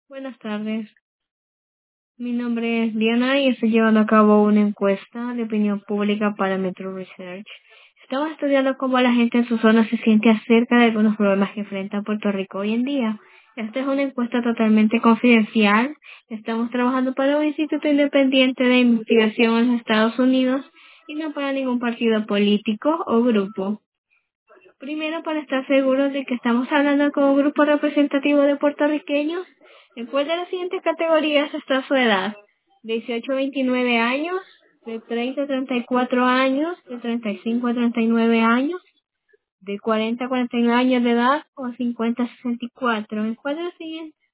Buenas tardes, mi nombre es Diana y estoy llevando a cabo una encuesta de opinión pública para Metro Research. Estamos estudiando cómo la gente en su zona se siente acerca de algunos problemas que enfrenta Puerto Rico hoy en día. Esta es una encuesta totalmente confidencial. Estamos trabajando para un instituto independiente de investigación en los Estados Unidos y no para ningún partido político o grupo. Primero, para estar seguros de que estamos hablando con un grupo representativo de puertorriqueños, ¿en cuál de las siguientes categorías está su edad? 18 a 29 años, de 30 a 34 años, de 35 a 39 años, de 40 a 49 años de edad o 50 a 64. ¿En cuál de las siguientes?